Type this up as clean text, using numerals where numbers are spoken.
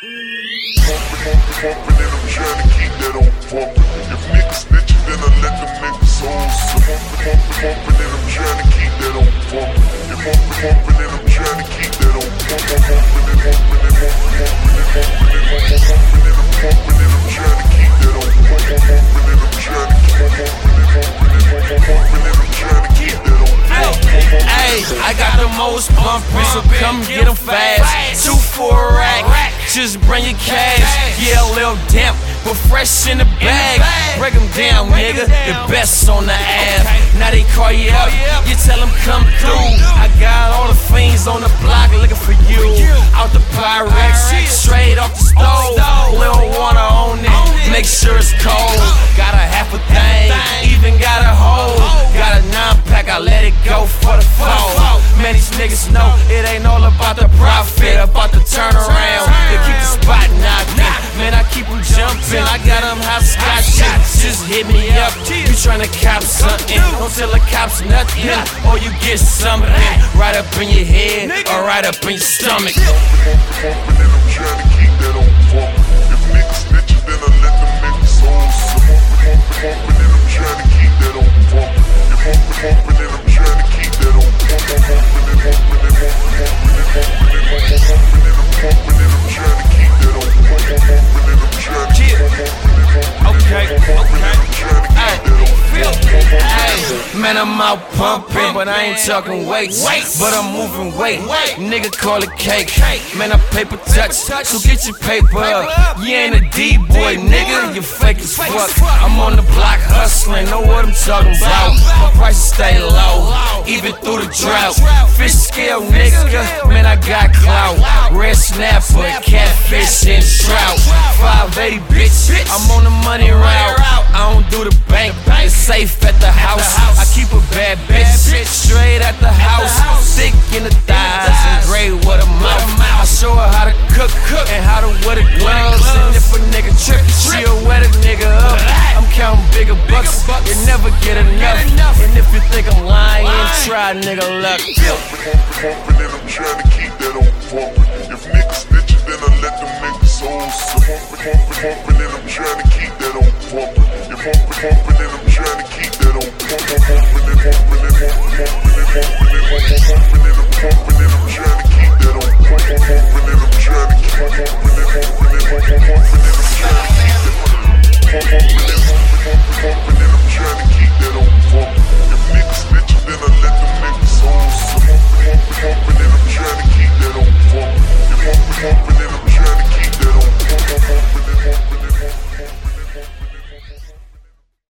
Pumping and I'm trying to keep that on pumping. If niggas snitching, then I let them niggas hold some. Pumping and I'm trying to keep that on pumping. If pumping and I'm trying to keep that on pumping. Pumping and I'm trying to keep that on pumping. Pumping and I'm trying to keep that on. Hey, I got the most pumpin', so come get them fast. 2 for a rack, just bring your cash. Yeah, a little damp, but fresh in the bag. Break them down, nigga, the best on the app. Now they call you up, you tell them come through. I got all the fiends on the block looking for you. Out the Pyrex, straight off the stove. Little water on it, make sure it's cold. Got a half a thing, even got a hole. Got a 9-pack, I let it go for the fall. Man, these niggas know it ain't all about the profit, about the turnaround. They keep the spot knocking. Man, I keep them jumping. I got them hopscotching. Just hit me up. You tryna cop something? Don't tell the cops nothing, or you get something right up in your head or right up in your stomach. Pumping and I'm trying to keep that on pumping. If niggas snitching, then I let them niggas hold some. Pumping and I'm trying to keep that on pumping. If pumping and I'm trying to keep that on pumping. Pumping and I'm trying to keep that on pumping. Pumping and I'm trying to keep that on. Man, I'm out pumping, but I ain't talking weights. But I'm moving weight, nigga call it cake. Man, I paper touch, so get your paper up. You ain't a D-boy, nigga, you fake as fuck. I'm on the block hustling, know what I'm talking about. My prices stay low, even through the drought. Fish scale, nigga, man, I got clout. Red snapper, catfish and trout. 580, bitch, I'm on the money route. I don't do the bank, it's safe at the house. I keep a bad bitch straight at the house. Thick in the thighs and gray with a mouth. I show her how to cook and how to wear the gloves. And if a nigga trip, she'll wear the nigga up. I'm counting bigger bucks, you never get enough. And if you think I'm lying, try nigga luck. Pumping and I'm trying to keep that on pumping. If niggas snitching, then I let them niggas hold some. Pumping and I'm trying to keep that on pumping. If pumping and I'm trying to keep that on pumping. Pumping and I'm trying to keep that on pumping. Pumping and I'm trying to keep that on. Pumping and I'm trying to keep that on pumping. If niggas snitching, then I let them niggas hold some. Pumping and I'm trying to keep that on pumping.